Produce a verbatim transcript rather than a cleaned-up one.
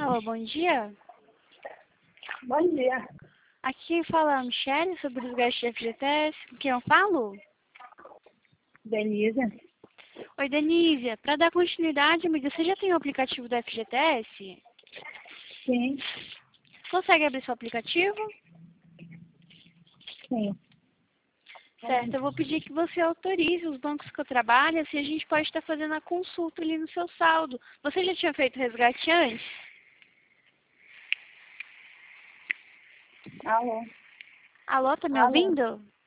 Alô, bom dia. Bom dia. Aqui fala a Michelle sobre os resgates de F G T S. Com quem eu falo? Denise. Oi, Denise. Para dar continuidade, amiga, você já tem o aplicativo do F G T S? Sim, Consegue abrir seu aplicativo? sim. Certo, eu vou pedir que você autorize os bancos que eu trabalho, assim a gente pode estar fazendo a consulta ali no seu saldo. Você já tinha feito resgate antes? Alô? Alô, tá me Alô? ouvindo?